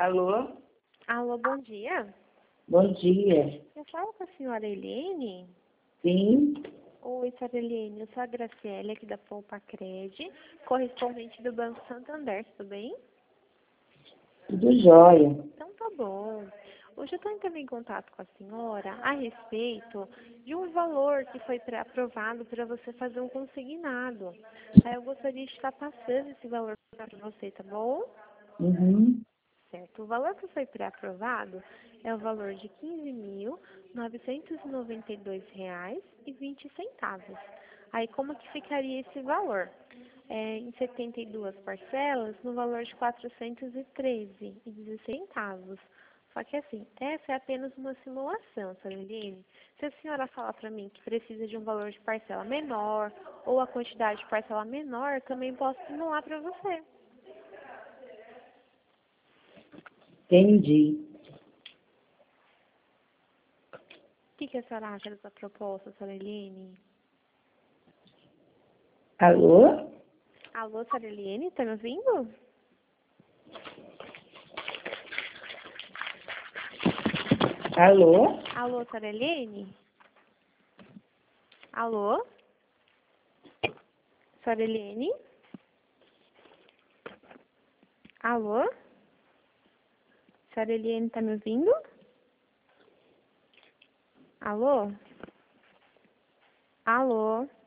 Alô? Alô, bom dia. Bom dia. Eu falo com a senhora Eliene? Sim, Oi, senhora Eliene, eu sou a Graciela aqui da Poupa Cred, correspondente do Banco Santander, tudo bem? tudo jóia. Então tá bom. Hoje eu estou entrando em contato com a senhora a respeito de um valor que foi aprovado para você fazer um consignado. Aí eu gostaria de estar passando esse valor para você, tá bom? Uhum. Certo. O valor que foi pré-aprovado é o valor de R$ 15.992,20. Aí como que ficaria esse valor? Em 72 parcelas, no valor de R$ 413,16. Só que assim, essa é apenas uma simulação, senhora Eliane. Se a senhora falar para mim que precisa de um valor de parcela menor ou a quantidade de parcela menor, também posso simular para você. Entendi. O que a senhora acha dessa proposta, senhora Eliane? Alô? Alô, senhora Eliane, tá me ouvindo? Alô? Alô, senhora Eliane? Alô? Senhora Eliane? Alô? Senhora Eliane, tá me ouvindo? Alô? Alô?